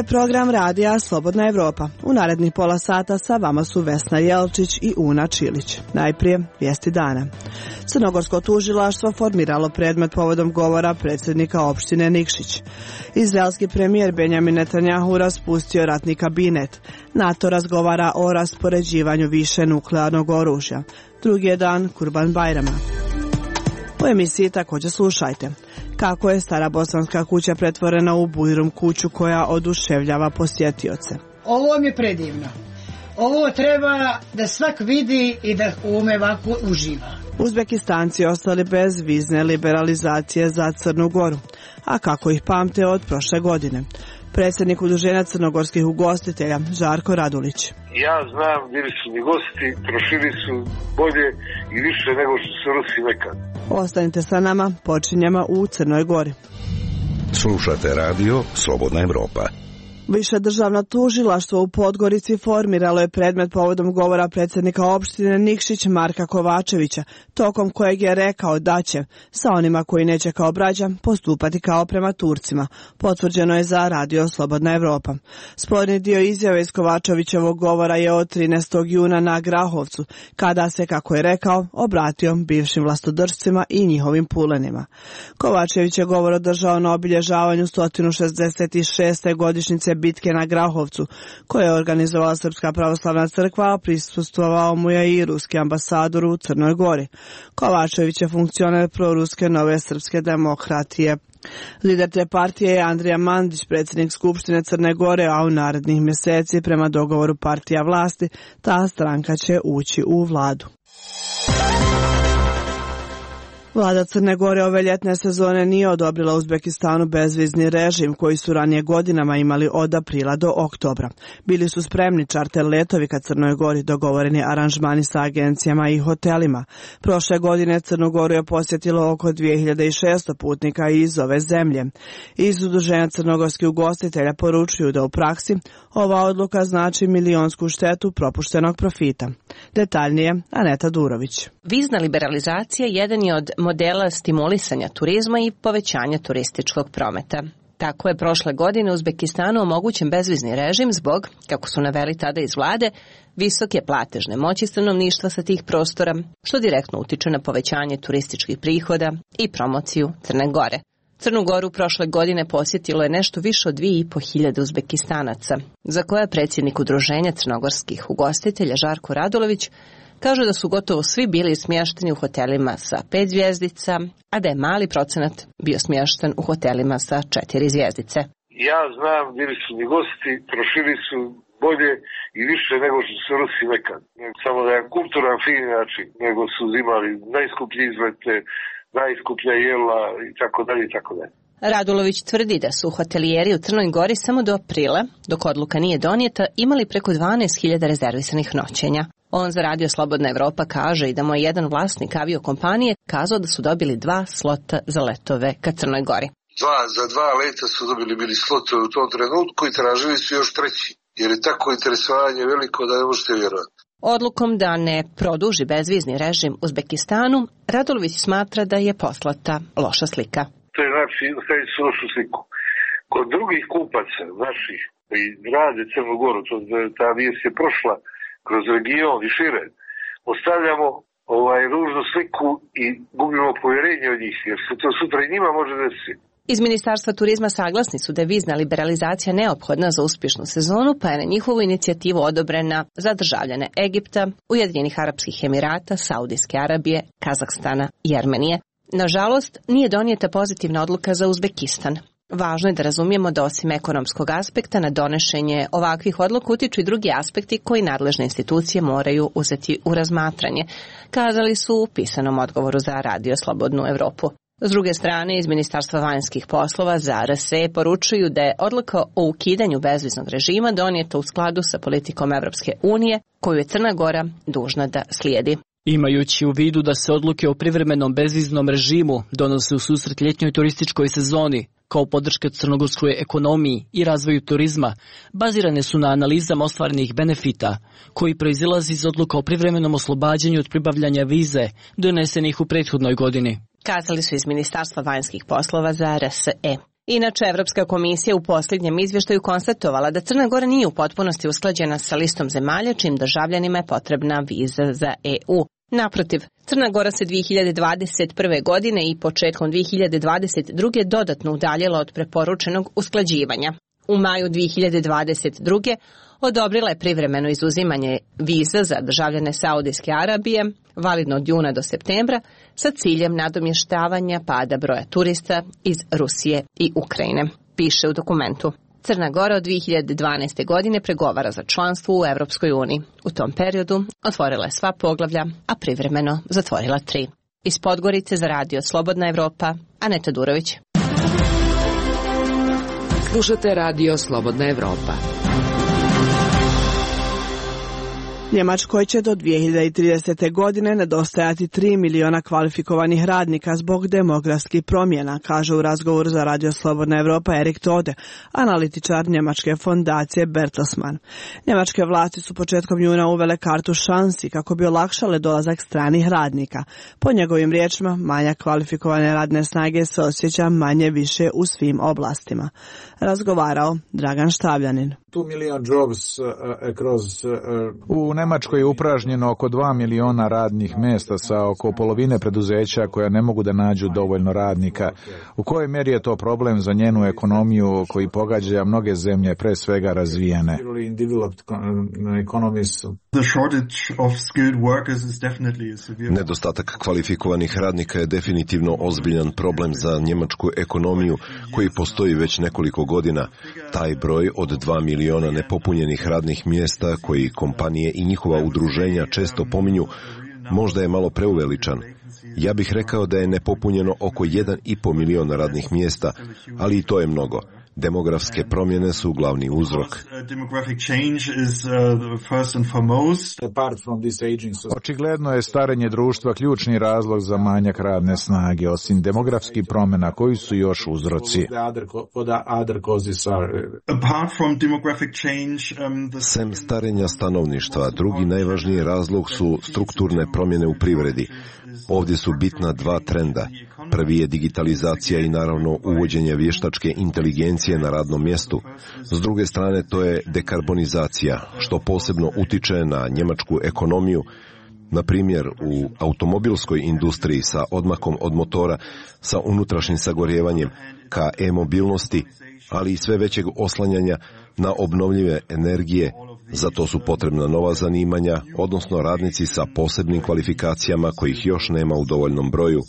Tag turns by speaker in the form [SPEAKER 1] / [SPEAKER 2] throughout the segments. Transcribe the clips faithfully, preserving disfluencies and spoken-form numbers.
[SPEAKER 1] program radija Slobodna Evropa. U narednih pola sata sa vama su Vesna Jelčić i Una Čilić. Najprije vijesti dana. Crnogorsko tužilaštvo formiralo predmet povodom govora predsjednika opštine Nikšić. Izraelski premijer Benjamin Netanjahu raspustio ratni kabinet. NATO razgovara o raspoređivanju više nuklearnog oružja. Drugi je dan Kurban Bajrama. U emisiji također slušajte kako je Stara Bosanska kuća pretvorena u Bujrum kuću koja oduševljava posjetioce.
[SPEAKER 2] Ovo mi je predivno. Ovo treba da svak vidi i da ume ovako uživa.
[SPEAKER 1] Uzbekistanci ostali bez vizne liberalizacije za Crnu Goru, a kako ih pamte od prošle godine. Predsjednik Udruženja crnogorskih ugostitelja Žarko Radulić.
[SPEAKER 3] Ja znam, bili su mi gosti, trošili su bolje i više nego što su Rusi nekad.
[SPEAKER 1] Ostanite sa nama, počinjemo u Crnoj Gori.
[SPEAKER 4] Slušate radio Slobodna Evropa.
[SPEAKER 1] Više državno tužilaštvo u Podgorici formiralo je predmet povodom govora predsjednika opštine Nikšić Marka Kovačevića, tokom kojeg je rekao da će, sa onima koji neće kao braća, postupati kao prema Turcima. Potvrđeno je za radio Slobodna Evropa. Sporni dio izjave iz Kovačevićevog govora je od trinaestog juna na Grahovcu, kada se, kako je rekao, obratio bivšim vlastodržcima i njihovim pulenima. Kovačević je govor održao na obilježavanju sto šezdeset šeste godišnjice bitke na Grahovcu, koje je organizovala Srpska pravoslavna crkva, a prisustvovao mu je i ruski ambasador u Crnoj Gori. Kovačević je funkcioner proruske Nove srpske demokratije. Lider te partije je Andrija Mandić, predsjednik Skupštine Crne Gore, a u narednih mjeseci, prema dogovoru partija vlasti, ta stranka će ući u vladu. Vlada Crne Gore ove ljetne sezone nije odobrila Uzbekistanu bezvizni režim koji su ranije godinama imali od aprila do oktobra. Bili su spremni čarter letovi ka Crnoj Gori, dogovoreni aranžmani sa agencijama i hotelima. Prošle godine Crnu Goru je posjetilo oko dvije hiljade šesto putnika iz ove zemlje. Iz Udruženja crnogorskih ugostitelja poručuju da u praksi ova odluka znači milionsku štetu propuštenog profita. Detaljnije Aneta Durović.
[SPEAKER 5] Vizna liberalizacija jedan je od modela stimulisanja turizma i povećanja turističkog prometa. Tako je prošle godine Uzbekistanu omogućen bezvizni režim zbog, kako su naveli tada iz vlade, visoke platežne moći stanovništva sa tih prostora, što direktno utiče na povećanje turističkih prihoda i promociju Crne Gore. Crnu Goru prošle godine posjetilo je nešto više od dvije i po hiljade Uzbekistanaca, za koje je predsjednik Udruženja crnogorskih ugostitelja Žarko Radulović kaže da su gotovo svi bili smješteni u hotelima sa pet zvjezdica, a da je mali procenat bio smješten u hotelima sa četiri zvjezdice.
[SPEAKER 3] Ja znam, bili su mi gosti, trošili su bolje i više nego što su Rusi nekad. Samo da je kulturan, fin način, nego su uzimali najskuplje izlete, najskuplja jela i tako dalje i tako dalje.
[SPEAKER 5] Radulović tvrdi da su hotelijeri u Crnoj Gori samo do aprila, dok odluka nije donijeta, imali preko dvanaest hiljada rezervisanih noćenja. On za radio Slobodna Evropa kaže i da mu je jedan vlasnik aviokompanije kazao da su dobili dva slota za letove ka Crnoj Gori.
[SPEAKER 3] Dva, za dva leta su dobili bili slotove u tom trenutku i tražili su još treći, jer je tako interesovanje veliko da ne možete vjerovati.
[SPEAKER 5] Odlukom da ne produži bezvizni režim Uzbekistanu, Radulović smatra da je poslata loša slika.
[SPEAKER 3] To je znači, ostaviti su lošu sliku. Kod drugih kupaca, naših, koji rade Crnu Goru, to, ta vijest je prošla kroz region i šire, ostavljamo ovaj ružnu sliku i gubimo povjerenje od njih, jer se to sutra i njima može desiti.
[SPEAKER 5] Iz Ministarstva turizma saglasni su da je vizna liberalizacija neophodna za uspješnu sezonu, pa je na njihovu inicijativu odobrena za državljane Egipta, Ujedinjenih Arapskih Emirata, Saudijske Arabije, Kazahstana i Armenije. Nažalost, nije donijeta pozitivna odluka za Uzbekistan. Važno je da razumijemo da osim ekonomskog aspekta na donošenje ovakvih odluka utiču i drugi aspekti koji nadležne institucije moraju uzeti u razmatranje, kazali su u pisanom odgovoru za radio Slobodnu Evropu. S druge strane, iz Ministarstva vanjskih poslova za R S E poručuju da je odluka o ukidanju bezviznog režima donijeta u skladu sa politikom Evropske unije, koju je Crna Gora dužna da slijedi.
[SPEAKER 6] Imajući u vidu da se odluke o privremenom bezviznom režimu donose u susret ljetnjoj turističkoj sezoni, kao podrška crnogorskoj ekonomiji i razvoju turizma, bazirane su na analizama ostvarenih benefita, koji proizilazi iz odluka o privremenom oslobađanju od pribavljanja vize donesenih u prethodnoj godini.
[SPEAKER 5] Kazali su iz Ministarstva vanjskih poslova za R S E. Inače, Evropska komisija u posljednjem izvještaju konstatovala da Crna Gora nije u potpunosti usklađena sa listom zemalja čijim državljanima je potrebna viza za E U. Naprotiv, Crna Gora se dvije hiljade dvadeset prve. godine i početkom dvije hiljade dvadeset druge. dodatno udaljila od preporučenog usklađivanja. U maju dvije hiljade dvadeset druge. odobrila je privremeno izuzimanje viza za državljane Saudijske Arabije, validno od juna do septembra, sa ciljem nadomještavanja pada broja turista iz Rusije i Ukrajine, piše u dokumentu. Crna Gora od dvije hiljade dvanaeste. godine pregovara za članstvo u Evropskoj uniji. U tom periodu otvorila je sva poglavlja, a privremeno zatvorila tri. Iz Podgorice za radio Slobodna Evropa, Aneta Durović.
[SPEAKER 7] Slušate radio Slobodna Evropa.
[SPEAKER 1] Njemačkoj će do dvije hiljade tridesete. godine nedostajati tri miliona kvalifikovanih radnika zbog demografskih promjena, kaže u razgovoru za radio Slobodna Evropa Erik Tode, analitičar njemačke fondacije Bertelsmann. Njemačke vlasti su početkom juna uvele kartu šansi kako bi olakšale dolazak stranih radnika. Po njegovim riječima, manjak kvalifikovane radne snage se osjeća manje više u svim oblastima. Razgovarao Dragan Štavljanin.
[SPEAKER 8] U Njemačkoj je upražnjeno oko dva miliona radnih mjesta sa oko polovine preduzeća koja ne mogu da nađu dovoljno radnika. U kojoj mjeri je to problem za njenu ekonomiju koji pogađa mnoge zemlje, pre svega razvijene?
[SPEAKER 9] Nedostatak kvalifikovanih radnika je definitivno ozbiljan problem za njemačku ekonomiju koji postoji već nekoliko godina. Taj broj od dva miliona nepopunjenih radnih mjesta koji kompanije i njihova udruženja često pominju možda je malo preuveličan. Ja bih rekao da je nepopunjeno oko jedan i pol miliona radnih mjesta, ali i to je mnogo. Demografske promjene su glavni uzrok.
[SPEAKER 8] Očigledno je starenje društva ključni razlog za manjak radne snage, osim demografskih promjena koji su još uzroci.
[SPEAKER 9] Sem starenja stanovništva, drugi najvažniji razlog su strukturne promjene u privredi. Ovdje su bitna dva trenda. Prvi je digitalizacija i naravno uvođenje vještačke inteligencije na radnom mjestu. S druge strane to je dekarbonizacija, što posebno utiče na njemačku ekonomiju. Na primjer, u automobilskoj industriji sa odmakom od motora, sa unutrašnjim sagorjevanjem, ka e-mobilnosti, ali i sve većeg oslanjanja na obnovljive energije. Za to su potrebna nova zanimanja, odnosno radnici sa posebnim kvalifikacijama kojih još nema u dovoljnom broju.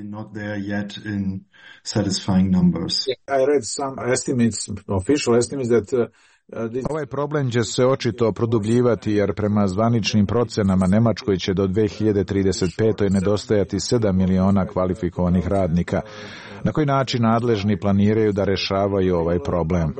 [SPEAKER 8] Ovaj problem će se očito produbljivati jer prema zvaničnim procenama Njemačkoj će do dvije hiljade trideset pete. nedostajati sedam miliona kvalifikovanih radnika. Na koji način nadležni planiraju da rešavaju ovaj problem?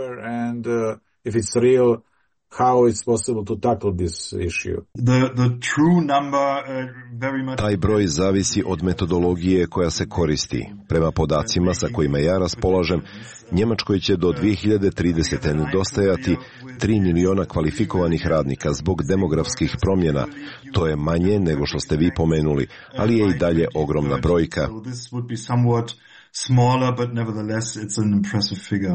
[SPEAKER 10] How it's possible to tackle this issue.
[SPEAKER 9] The, the true number, uh, very much... Taj broj zavisi od metodologije koja se koristi. Prema podacima sa kojima ja raspolažem, Njemačkoj će do dvije hiljade tridesete. nedostajati tri miliona kvalifikovanih radnika zbog demografskih promjena. To je manje nego što ste vi pomenuli, ali je i dalje ogromna brojka.
[SPEAKER 10] Smaller, but nevertheless it's an impressive figure.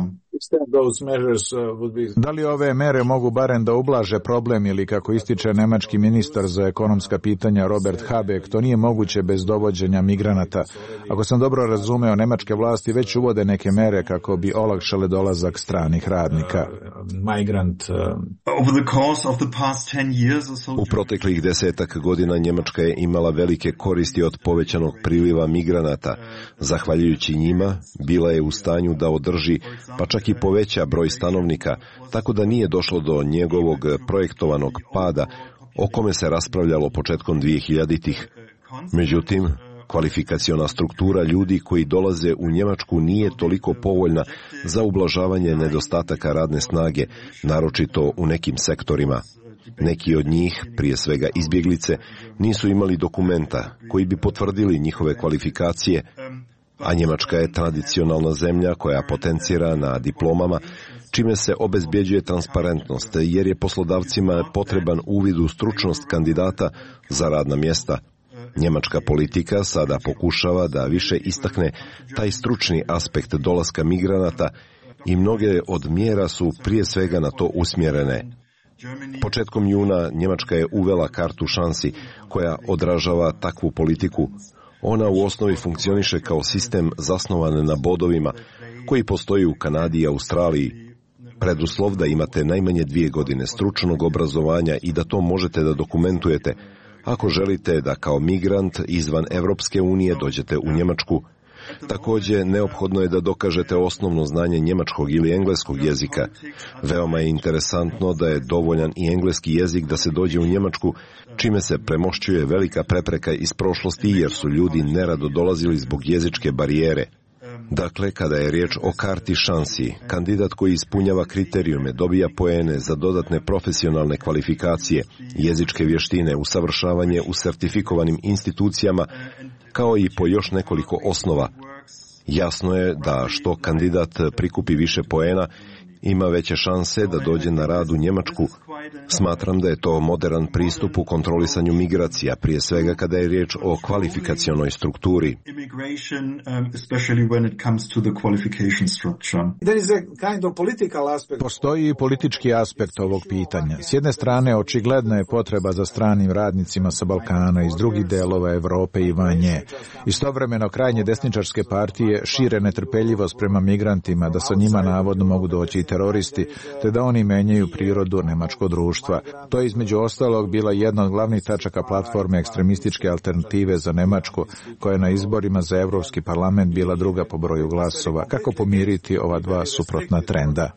[SPEAKER 8] Da li ove mere mogu barem da ublaže problem ili, kako ističe nemački ministar za ekonomska pitanja Robert Habeck, to nije moguće bez dovođenja migranata? Ako sam dobro razumeo, nemačke vlasti već uvode neke mere kako bi olakšale dolazak stranih radnika.
[SPEAKER 9] U proteklih desetak godina Njemačka je imala velike koristi od povećanog priliva migranata. Zahvaljujući njima, bila je u stanju da održi, pa čak i poveća broj stanovnika, tako da nije došlo do njegovog projektovanog pada, o kome se raspravljalo početkom dvije hiljaditih. Međutim, kvalifikaciona struktura ljudi koji dolaze u Njemačku nije toliko povoljna za ublažavanje nedostataka radne snage, naročito u nekim sektorima. Neki od njih, prije svega izbjeglice, nisu imali dokumenta koji bi potvrdili njihove kvalifikacije, a Njemačka je tradicionalna zemlja koja potencira na diplomama, čime se obezbjeđuje transparentnost, jer je poslodavcima potreban uvid u stručnost kandidata za radna mjesta. Njemačka politika sada pokušava da više istakne taj stručni aspekt dolaska migranata i mnoge od mjera su prije svega na to usmjerene. Početkom juna Njemačka je uvela kartu šansi koja odražava takvu politiku. Ona u osnovi funkcioniše kao sistem zasnovan na bodovima koji postoji u Kanadi i Australiji. Preduslov da imate najmanje dvije godine stručnog obrazovanja i da to možete da dokumentujete ako želite da kao migrant izvan Evropske unije dođete u Njemačku. Također, neophodno je da dokažete osnovno znanje njemačkog ili engleskog jezika. Veoma je interesantno da je dovoljan i engleski jezik da se dođe u Njemačku, čime se premošćuje velika prepreka iz prošlosti jer su ljudi nerado dolazili zbog jezičke barijere. Dakle, kada je riječ o karti šansi, kandidat koji ispunjava kriterijume dobija poene za dodatne profesionalne kvalifikacije, jezičke vještine, usavršavanje u sertifikovanim institucijama, kao i po još nekoliko osnova. Jasno je da što kandidat prikupi više poena, ima veće šanse da dođe na rad u Njemačku. Smatram da je to moderan pristup u kontrolisanju migracija, prije svega kada je riječ o kvalifikacionoj strukturi.
[SPEAKER 8] Postoji i politički aspekt ovog pitanja. S jedne strane, očigledna je potreba za stranim radnicima sa Balkana iz drugih delova Evrope i van nje. Istovremeno, krajnje desničarske partije šire netrpeljivost prema migrantima, da sa njima navodno mogu doći i teroristi, te da oni menjaju prirodu nemačkog društva. To je između ostalog bila jedna od glavnih tačaka platforme ekstremističke alternative za Nemačku, koja je na izborima za Evropski parlament bila druga po broju glasova. Kako pomiriti ova dva suprotna trenda?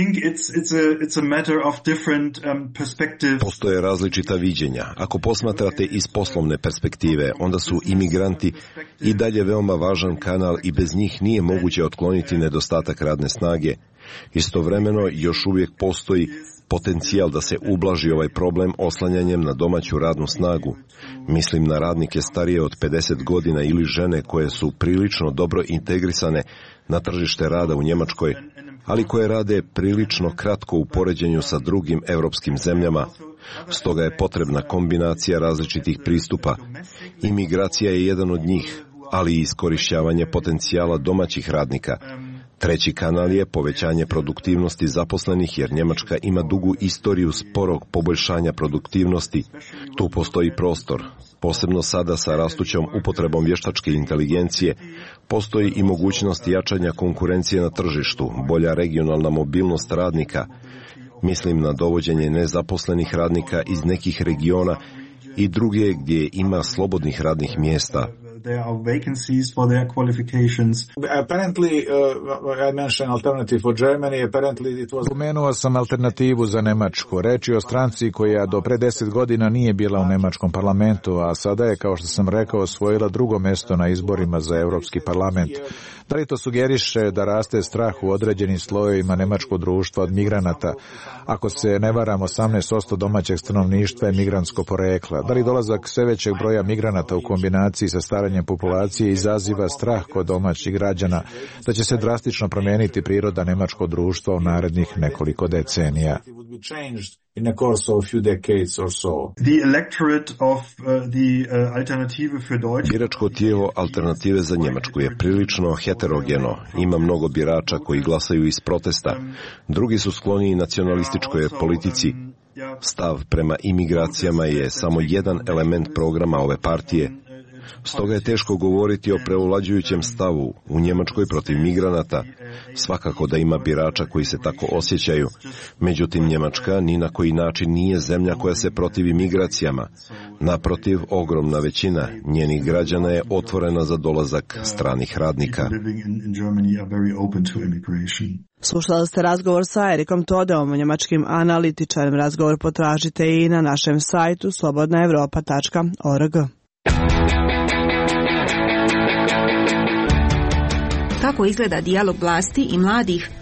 [SPEAKER 9] Postoje različita viđenja. Ako posmatrate iz poslovne perspektive, onda su imigranti i dalje veoma važan kanal i bez njih nije moguće otkloniti nedostatak radne snage. Istovremeno još uvijek postoji potencijal da se ublaži ovaj problem oslanjanjem na domaću radnu snagu. Mislim na radnike starije od pedeset godina ili žene koje su prilično dobro integrisane na tržište rada u Njemačkoj, ali koje rade prilično kratko u poređenju sa drugim europskim zemljama. Stoga je potrebna kombinacija različitih pristupa. Imigracija je jedan od njih, ali i iskorišćavanje potencijala domaćih radnika. Treći kanal je povećanje produktivnosti zaposlenih jer Njemačka ima dugu istoriju sporog poboljšanja produktivnosti. Tu postoji prostor. Posebno sada sa rastućom upotrebom vještačke inteligencije postoji i mogućnost jačanja konkurencije na tržištu, bolja regionalna mobilnost radnika. Mislim na dovođenje nezaposlenih radnika iz nekih regiona i druge gdje ima slobodnih radnih mjesta.
[SPEAKER 10] There are vacancies for their qualifications.
[SPEAKER 8] Apparently, uh, I mentioned alternative for Germany. Apparently, it was. Spomenuo sam alternativu za Nemačku. Reč je o stranci koja do pre deset godina nije bila u nemačkom parlamentu, a sada je, kao što sam rekao, osvojila drugo mjesto na izborima za Europski parlament. Da li to sugeriše da raste strah u određenim slojevima nemačkog društva od migranata? Ako se ne varam, osamnaest posto domaćeg stanovništva je migrantsko porekla. Da li dolazak sve većeg broja migranata u kombinaciji sa staranjem populacije izaziva strah kod domaćih građana da će se drastično promijeniti priroda nemačkog društva u narednih nekoliko decenija?
[SPEAKER 10] In a course of a few decades or so. The electorate of uh, the uh, Alternative für Deutschland.
[SPEAKER 9] Biračko tijelo Alternative za Njemačku je prilično heterogeno. Ima mnogo birača koji glasaju iz protesta. Drugi su skloni nacionalističkoj politici. Stav prema imigracijama je samo jedan element programa ove partije. Stoga je teško govoriti o preovlađujućem stavu u Njemačkoj protiv migranata. Svakako da ima birača koji se tako osjećaju. Međutim, Njemačka ni na koji način nije zemlja koja se protivi migracijama. Naprotiv, ogromna većina njenih građana je otvorena za dolazak stranih radnika.
[SPEAKER 1] Slušali ste razgovor sa Erikom Todeom, njemačkim analitičarem. Razgovor potražite i na našem sajtu slobodna evropa tačka org.
[SPEAKER 11] Kako izgleda dijalog vlasti i mladih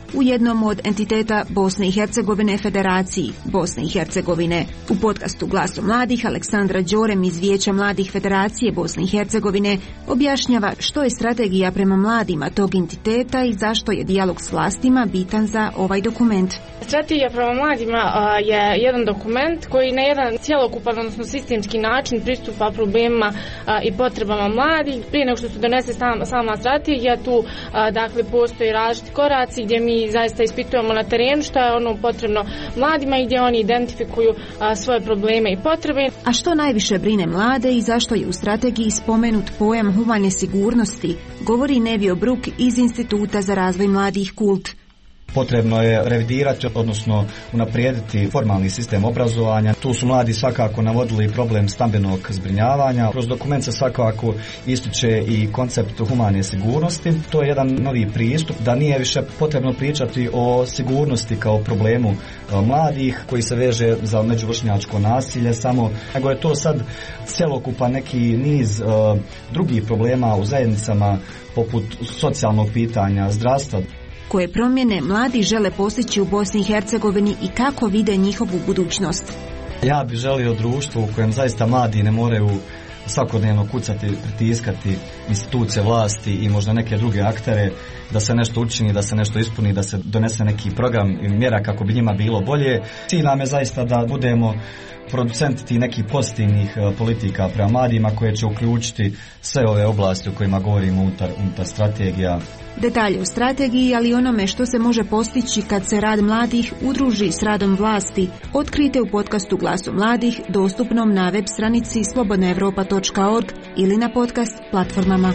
[SPEAKER 11] u jednom od entiteta Bosne i Hercegovine Federaciji Bosne i Hercegovine. U podcastu Glasom mladih Aleksandra Đorem iz Vijeća mladih Federacije Bosne i Hercegovine objašnjava što je strategija prema mladima tog entiteta i zašto je dijalog s vlastima bitan za ovaj dokument.
[SPEAKER 12] Strategija prema mladima je jedan dokument koji na jedan cjelokupan, odnosno sistemski način pristupa problemima i potrebama mladih. Prije nego što se donese sama, sama strategija, tu dakle postoji različiti koraci gdje mi zaista ispitujemo na terenu što je ono potrebno mladima i gdje oni identifikuju svoje probleme i potrebe.
[SPEAKER 11] A što najviše brine mlade i zašto je u strategiji spomenut pojam humane sigurnosti, govori Nevio Bruk iz Instituta za razvoj mladih Kult.
[SPEAKER 13] Potrebno je revidirati, odnosno unaprijediti formalni sistem obrazovanja. Tu su mladi svakako navodili problem stambenog zbrinjavanja. Kroz dokument se svakako ističe i koncept humane sigurnosti. To je jedan novi pristup, da nije više potrebno pričati o sigurnosti kao problemu mladih koji se veže za međuvršnjačko nasilje samo, nego je to sad cjelokupan neki niz uh, drugih problema u zajednicama poput socijalnog pitanja, zdravstva.
[SPEAKER 11] Koje promjene mladi žele postići u Bosni i Hercegovini i kako vide njihovu budućnost?
[SPEAKER 13] Ja bih želio društvo u kojem zaista mladi ne moraju svakodnevno kucati, pritiskati institucije vlasti i možda neke druge aktere da se nešto učini, da se nešto ispuni, da se donese neki program i mjera kako bi njima bilo bolje. Cilj nam je zaista da budemo producenti tih nekih pozitivnih politika prema mladima koje će uključiti sve ove oblasti o kojima govorimo unutar, unutar strategija.
[SPEAKER 11] Detalje o strategiji, ali onome što se može postići kad se rad mladih udruži s radom vlasti, otkrijte u podcastu Glasu mladih, dostupnom na web stranici slobodna europa točka org ili na podcast platformama.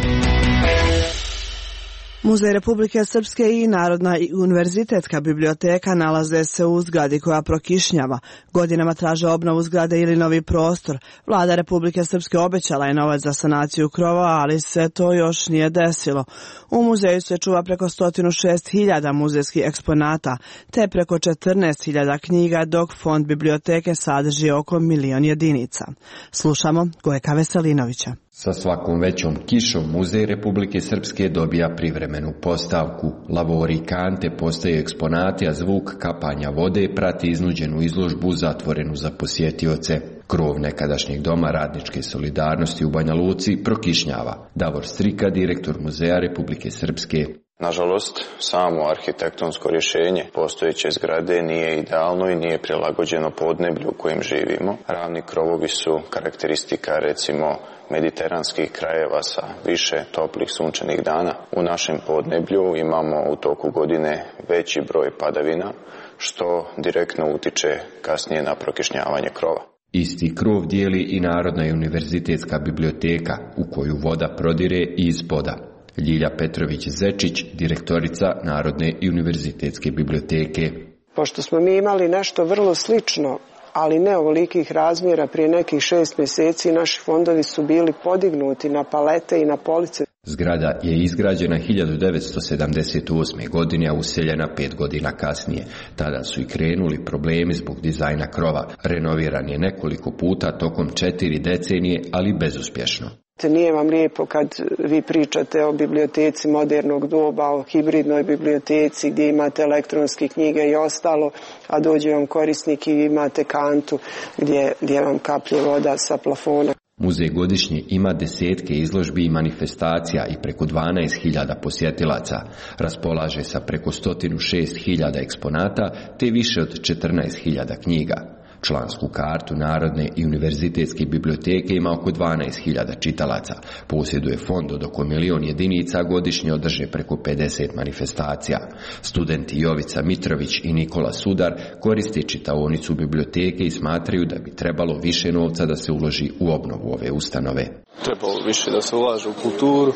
[SPEAKER 1] Muzej Republike Srpske i Narodna i univerzitetska biblioteka nalaze se u zgradi koja prokišnjava. Godinama traže obnovu zgrade ili novi prostor. Vlada Republike Srpske obećala je novac za sanaciju krova, ali se to još nije desilo. U muzeju se čuva preko sto šest hiljada muzejskih eksponata, te preko četrnaest hiljada knjiga, dok fond biblioteke sadrži oko milion jedinica. Slušamo Gojka Veselinovića.
[SPEAKER 14] Sa svakom većom kišom Muzej Republike Srpske dobija privremenu postavku. Lavori i kante postaju eksponati, a zvuk kapanja vode prati iznuđenu izložbu zatvorenu za posjetioce. Krov nekadašnjeg doma radničke solidarnosti u Banja Luci prokišnjava. Davor Strika, direktor Muzeja Republike Srpske.
[SPEAKER 15] Nažalost, samo arhitektonsko rješenje postojeće zgrade nije idealno i nije prilagođeno podneblju u kojem živimo. Ravni krovovi su karakteristika, recimo, mediteranskih krajeva sa više toplih sunčanih dana. U našem podneblju imamo u toku godine veći broj padavina, što direktno utiče kasnije na prokišnjavanje krova.
[SPEAKER 14] Isti krov dijeli i Narodna i univerzitetska biblioteka, u koju voda prodire iz poda. Ljilja Petrović-Zečić, direktorica Narodne i univerzitetske biblioteke.
[SPEAKER 16] Pošto smo mi imali nešto vrlo slično, ali ne ovolikih razmjera, prije nekih šest mjeseci naši fondovi su bili podignuti na palete i na police.
[SPEAKER 14] Zgrada je izgrađena hiljadu devetsto sedamdeset osme. godine, a useljena pet godina kasnije. Tada su i krenuli problemi zbog dizajna krova. Renoviran je nekoliko puta tokom četiri decenije, ali bezuspješno.
[SPEAKER 16] Nije vam lijepo kad vi pričate o biblioteci modernog doba, o hibridnoj biblioteci gdje imate elektronske knjige i ostalo, a dođe vam korisnik i imate kantu gdje, gdje vam kaplje voda sa plafona.
[SPEAKER 14] Muzej godišnje ima desetke izložbi i manifestacija i preko dvanaest hiljada posjetilaca. Raspolaže sa preko sto šest hiljada eksponata te više od četrnaest hiljada knjiga. Člansku kartu Narodne i univerzitetske biblioteke ima oko dvanaest hiljada čitalaca. Posjeduje fond od oko milion jedinica, godišnje održe preko pedeset manifestacija. Studenti Jovica Mitrović i Nikola Sudar koriste čitaonicu biblioteke i smatraju da bi trebalo više novca da se uloži u obnovu ove ustanove.
[SPEAKER 17] Trebalo više da se ulaže u kulturu,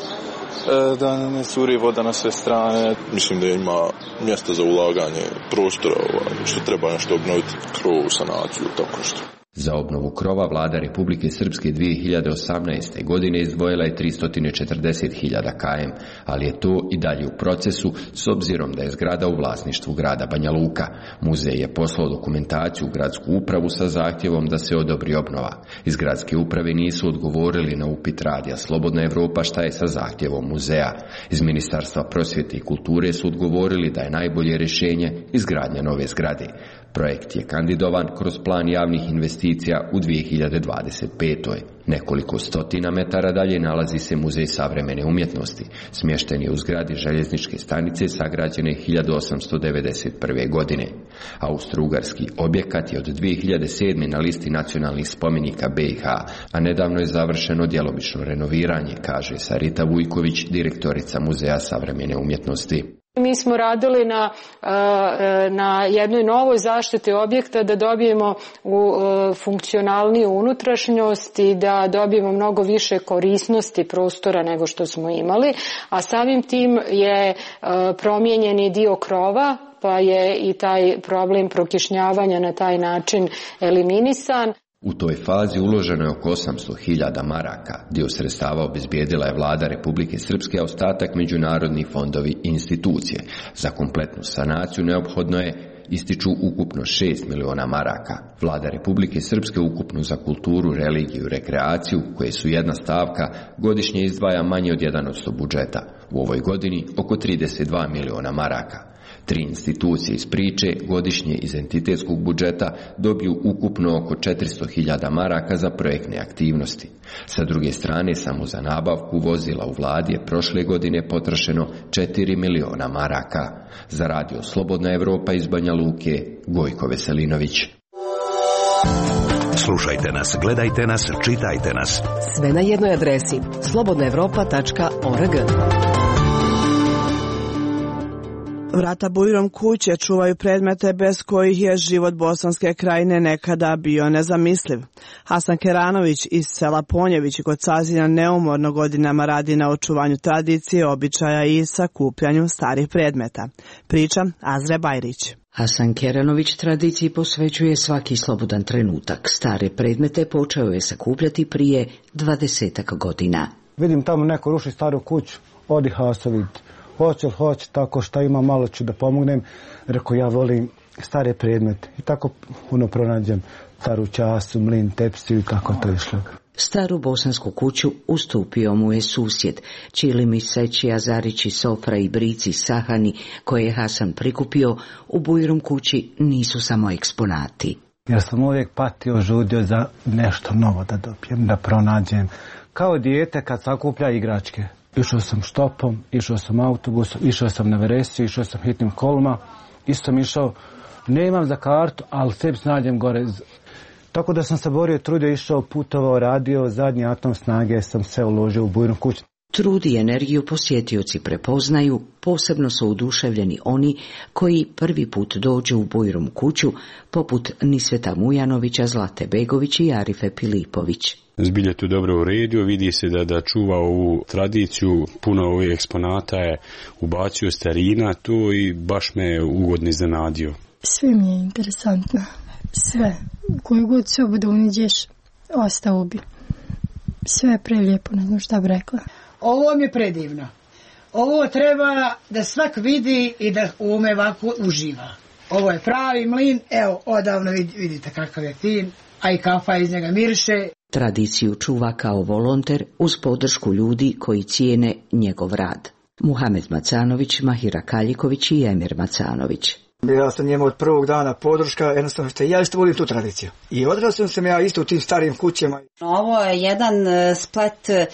[SPEAKER 17] da ne curi voda na sve strane. Mislim da ima mjesta za ulaganje prostora, što treba nešto obnoviti, krov, sanaciju, tako što.
[SPEAKER 14] Za obnovu krova vlada Republike Srpske dvije hiljade osamnaeste. godine izdvojila je tristo četrdeset hiljada km, ali je to i dalje u procesu s obzirom da je zgrada u vlasništvu grada Banja Luka. Muzej je poslao dokumentaciju u gradsku upravu sa zahtjevom da se odobri obnova. Iz gradske uprave nisu odgovorili na upit radija Slobodna Evropa šta je sa zahtjevom muzeja. Iz Ministarstva prosvjete i kulture su odgovorili da je najbolje rješenje izgradnja nove zgrade. Projekt je kandidovan kroz plan javnih investicija u dvije hiljade dvadeset petoj. Nekoliko stotina metara dalje nalazi se Muzej savremene umjetnosti. Smješten je u zgradi željezničke stanice sagrađene hiljadu osamsto devedeset prve. godine. Austro-ugarski objekat je od dvije hiljade sedme. na listi nacionalnih spomenika B i H, a nedavno je završeno djelomično renoviranje, kaže Sarita Vujković, direktorica Muzeja savremene umjetnosti.
[SPEAKER 18] Mi smo radili na, na jednoj novoj zaštiti objekta da dobijemo u funkcionalniju unutrašnjost i da dobijemo mnogo više korisnosti prostora nego što smo imali, a samim tim je promijenjeni dio krova, pa je i taj problem prokišnjavanja na taj način eliminisan.
[SPEAKER 14] U toj fazi uloženo je oko osamsto hiljada maraka. Dio sredstava obezbijedila je vlada Republike Srpske, a ostatak međunarodni fondovi i institucije. Za kompletnu sanaciju neophodno je, ističu, ukupno šest miliona maraka. Vlada Republike Srpske ukupno za kulturu, religiju i rekreaciju, koje su jedna stavka, godišnje izdvaja manje od jedan posto budžeta. U ovoj godini oko trideset dva miliona maraka. Tri institucije iz priče godišnje iz entitetskog budžeta dobiju ukupno oko četiristo hiljada maraka za projektne aktivnosti. Sa druge strane, samo za nabavku vozila u vladi je prošle godine potrošeno četiri miliona maraka. Za radio Slobodna Evropa iz Banja Luke, Gojko Veselinović.
[SPEAKER 4] Slušajte nas, gledajte nas, čitajte nas.
[SPEAKER 7] Sve na jednoj adresi slobodna evropa tačka org.
[SPEAKER 1] Vrata Bujrom kuće čuvaju predmete bez kojih je život Bosanske krajine nekada bio nezamisliv. Hasan Keranović iz sela Ponjević kod Sazina neumorno godinama radi na očuvanju tradicije, običaja i sakupljanju starih predmeta. Priča Azre Bajrić.
[SPEAKER 19] Hasan Keranović tradiciji posvećuje svaki slobodan trenutak. Stare predmete počeo je sakupljati prije dvadesetak godina.
[SPEAKER 20] Vidim tamo neko ruši staru kuću, odi Haso vidjeti. Hoće li hoće, tako šta ima, malo ću da pomognem. Rekao, ja volim stare predmete. I tako ono pronađem staru času, mlin, tepsiju i tako to išlo.
[SPEAKER 19] Staru bosansku kuću ustupio mu je susjed. Čilimi, Seći, Azarići, Sofra i Brici, Sahani, koje je Hasan prikupio, u Bujrum kući nisu samo eksponati.
[SPEAKER 20] Jer sam uvijek patio, žudio za nešto novo da dobijem, da pronađem. Kao dijete kad sakuplja igračke. Išao sam štopom, išao sam autobusom, išao sam na veresiju, išao sam hitnim kolima. Isto sam išao, nemam za kartu, ali sebi snađem gore. Tako da sam se borio, trudio, išao, putovao, radio, zadnji atom snage sam se uložio u Bujrum kuću.
[SPEAKER 19] Trud i energiju posjetioci prepoznaju, posebno su oduševljeni oni koji prvi put dođu u Bujrum kuću, poput Nisveta Mujanovića, Zlate Begović i Arife Pilipović.
[SPEAKER 21] Zbilje tu dobro uredio, vidi se da, da čuva ovu tradiciju, puno ovih eksponata je ubacio starina tu i baš me ugodno iznenadio.
[SPEAKER 22] Sve mi je interesantno, sve. Koju god sobu da uniđeš, ostao bi. Sve je prelijepo, ne znam šta bi rekla.
[SPEAKER 2] Ovo mi je predivno. Ovo treba da svak vidi i da ume ovako uživa. Ovo je pravi mlin, evo, odavno vidite kakav je fin, a i kafa iz njega miriše.
[SPEAKER 19] Tradiciju čuva kao volonter uz podršku ljudi koji cijene njegov rad. Muhamed Macanović, Mahira Kaljiković i Emir Macanović.
[SPEAKER 23] Ja sam njemu od prvog dana podrška, jednostavno što ja isto volim tu tradiciju. I odrasao sam ja isto u tim starim kućama.
[SPEAKER 24] Ovo je jedan splet e,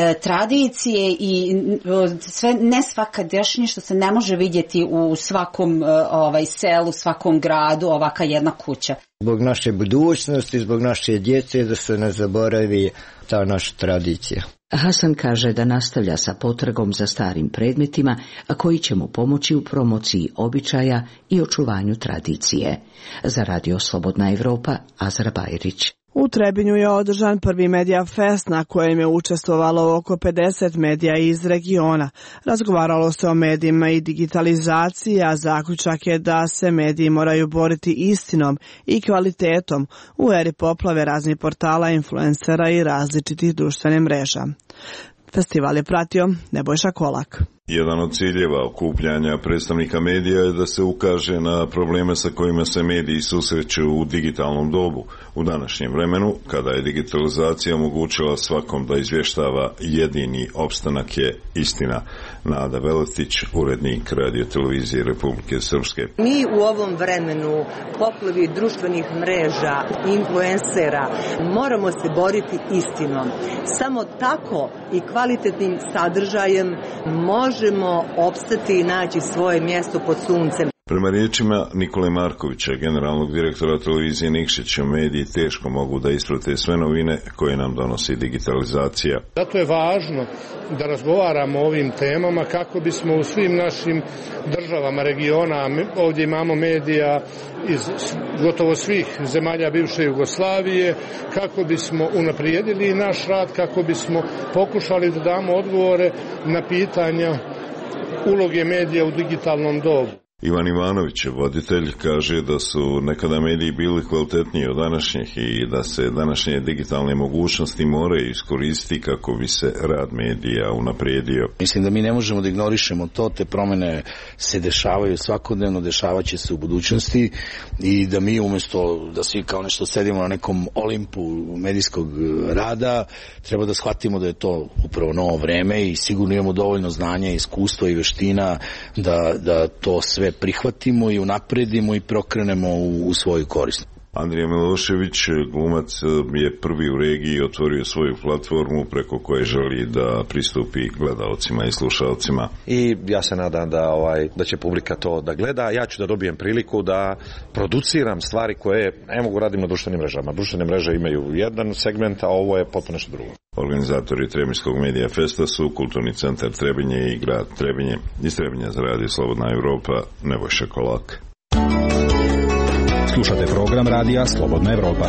[SPEAKER 24] tradicije i sve nesvakadašnje što se ne može vidjeti u svakom e, ovaj selu, svakom gradu, ovaka jedna kuća.
[SPEAKER 23] Zbog naše budućnosti, zbog naše djece, da se ne zaboravi ta naša tradicija.
[SPEAKER 19] Hasan kaže da nastavlja sa potragom za starim predmetima, a koji će mu pomoći u promociji običaja i očuvanju tradicije. Za radio Slobodna Evropa, Azra Bajrić.
[SPEAKER 1] U Trebinju je održan prvi Medija Fest na kojem je učestvovalo oko pedeset medija iz regiona. Razgovaralo se o medijima i digitalizaciji, a zaključak je da se mediji moraju boriti istinom i kvalitetom u eri poplave raznih portala, influencera i različitih društvenih mreža. Festival je pratio Nebojša Kolak.
[SPEAKER 3] Jedan od ciljeva okupljanja predstavnika medija je da se ukaže na probleme sa kojima se mediji susreću u digitalnom dobu. U današnjem vremenu, kada je digitalizacija omogućila svakom da izvještava, jedini opstanak je istina. Nada Veletić, urednik Radio televizije Republike Srpske.
[SPEAKER 5] Mi u ovom vremenu poplavi društvenih mreža, influencera, moramo se boriti istinom. Samo tako i kvalitetnim sadržajem možemo opstati i naći svoje mjesto pod suncem.
[SPEAKER 3] Prema riječima Nikole Markovića, generalnog direktora televizije Nikšić, mediji teško mogu da isprate sve novine koje nam donosi digitalizacija.
[SPEAKER 6] Zato je važno da razgovaramo o ovim temama kako bismo u svim našim državama, regiona, ovdje imamo medija iz gotovo svih zemalja bivše Jugoslavije, kako bismo unaprijedili naš rad, kako bismo pokušali da damo odgovore na pitanja uloge medija u digitalnom dobu.
[SPEAKER 3] Ivan Ivanović, voditelj, kaže da su nekada mediji bili kvalitetniji od današnjih i da se današnje digitalne mogućnosti moraju iskoristiti kako bi se rad medija unaprijedio.
[SPEAKER 8] Mislim da mi ne možemo da ignorišemo to, te promjene se dešavaju svakodnevno, dešavat će se u budućnosti i da mi umjesto da svi kao nešto sedimo na nekom olimpu medijskog rada, treba da shvatimo da je to upravo novo vreme i sigurno imamo dovoljno znanja, iskustva i veština da, da to sve prihvatimo i unapredimo i prokrenemo u, u svoju korist.
[SPEAKER 3] Andrija Milošević, glumac, je prvi u regiji otvorio svoju platformu preko koje želi da pristupi gledaocima i slušalcima.
[SPEAKER 25] I ja se nadam da ovaj da će publika to da gleda. Ja ću da dobijem priliku da produciram stvari koje ne mogu radim na društvenim mrežama. Društvene mreže imaju jedan segment, a ovo je potpuno nešto drugo.
[SPEAKER 3] Organizatori Trebinjskog Medija Festa su Kulturni centar Trebinje i grad Trebinje. Iz Trebinja za Radio Slobodna Evropa, Nebojša Kolak.
[SPEAKER 26] Slušate program radija Slobodna Evropa.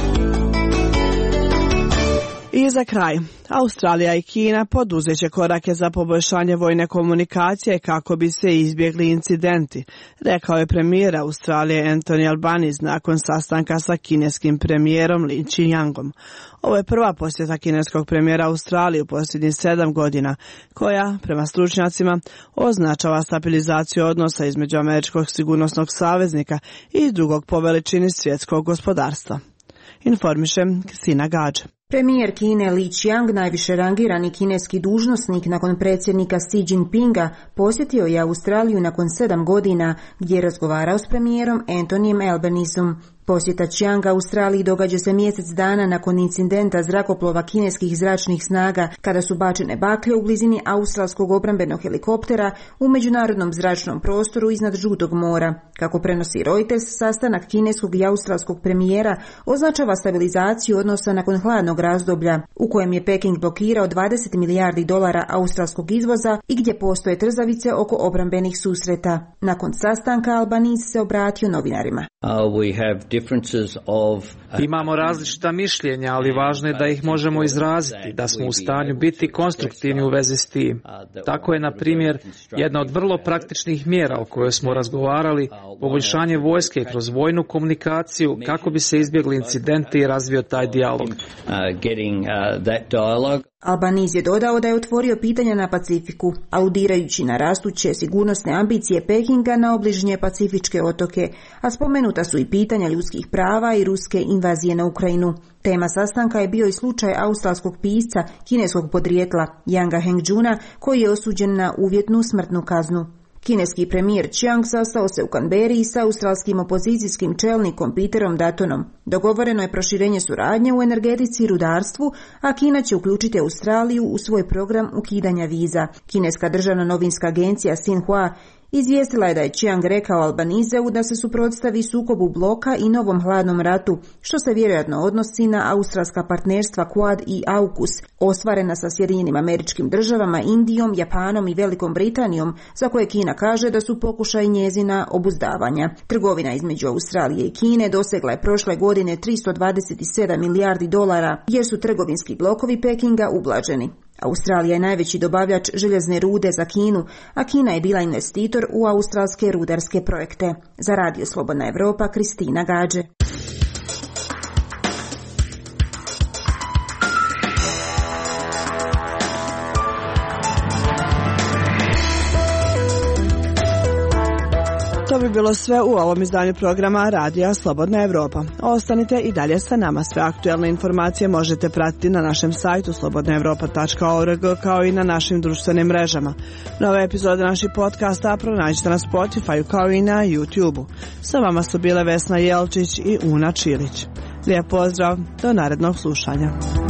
[SPEAKER 1] I za kraj, Australija i Kina poduzeće korake za poboljšanje vojne komunikacije kako bi se izbjegli incidenti, rekao je premijer Australije Anthony Albanese nakon sastanka sa kineskim premijerom Li Qiangom. Ovo je prva posjeta kineskog premijera Australije u posljednjih sedam godina, koja, prema stručnjacima, označava stabilizaciju odnosa između američkog sigurnosnog saveznika i drugog po veličini svjetskog gospodarstva. Informiše Kristina Gađe.
[SPEAKER 11] Premijer Kine Li Qiang, najviše rangirani kineski dužnosnik nakon predsjednika Xi Jinpinga, posjetio je Australiju nakon sedam godina gdje je razgovarao s premijerom Anthonyjem Albaneseom. Posjeta Qianga Australiji događa se mjesec dana nakon incidenta zrakoplova kineskih zračnih snaga kada su bačene baklje u blizini australskog obrambenog helikoptera u međunarodnom zračnom prostoru iznad Žutog mora. Kako prenosi Reuters, sastanak kineskog i australskog premijera označava stabilizaciju odnosa nakon hladnog razdoblja u kojem je Peking blokirao dvadeset milijardi dolara australskog izvoza i gdje postoje trzavice oko obrambenih susreta. Nakon sastanka Albanese se obratio novinarima.
[SPEAKER 27] Uh, we have differences of...
[SPEAKER 28] Imamo različita mišljenja, ali važno je da ih možemo izraziti, da smo u stanju biti konstruktivni u vezi s tim. Tako je, na primjer, jedna od vrlo praktičnih mjera o kojoj smo razgovarali, poboljšanje vojske kroz vojnu komunikaciju kako bi se izbjegli incidenti i razvio taj dijalog.
[SPEAKER 11] Albanese je dodao da je otvorio pitanja na Pacifiku, aludirajući na rastuće sigurnosne ambicije Pekinga na obližnje pacifičke otoke, a spomenuta su i pitanja ljudskih prava i ruske invazije na Ukrajinu. Tema sastanka je bio i slučaj australskog pisca kineskog podrijetla Yanga Hengjuna, koji je osuđen na uvjetnu smrtnu kaznu. Kineski premijer Qiang sastao se u Canberri sa australskim opozicijskim čelnikom Peterom Duttonom. Dogovoreno je proširenje suradnje u energetici i rudarstvu, a Kina će uključiti Australiju u svoj program ukidanja viza. Kineska državna novinska agencija Xinhua izvijestila je da je Chiang rekao Albanizeu da se suprotstavi sukobu bloka i novom hladnom ratu, što se vjerojatno odnosi na australska partnerstva Quad i AUKUS, ostvarena sa Sjedinjenim Američkim Državama, Indijom, Japanom i Velikom Britanijom, za koje Kina kaže da su pokušaj njezina obuzdavanja. Trgovina između Australije i Kine dosegla je prošle godine tristo dvadeset sedam milijardi dolara, jer su trgovinski blokovi Pekinga ublaženi. Australija je najveći dobavljač željezne rude za Kinu, a Kina je bila investitor u australske rudarske projekte. Za Radio Slobodna Evropa, Kristina Gađe.
[SPEAKER 1] To bi bilo sve u ovom izdanju programa Radija Slobodna Evropa. Ostanite i dalje sa nama. Sve aktuelne informacije možete pratiti na našem sajtu slobodna evropa tačka org kao i na našim društvenim mrežama. Nove epizode naših podcasta pronađite na Spotify kao i na YouTube-u. Sa vama su bile Vesna Jelčić i Una Čilić. Lijep pozdrav, do narednog slušanja.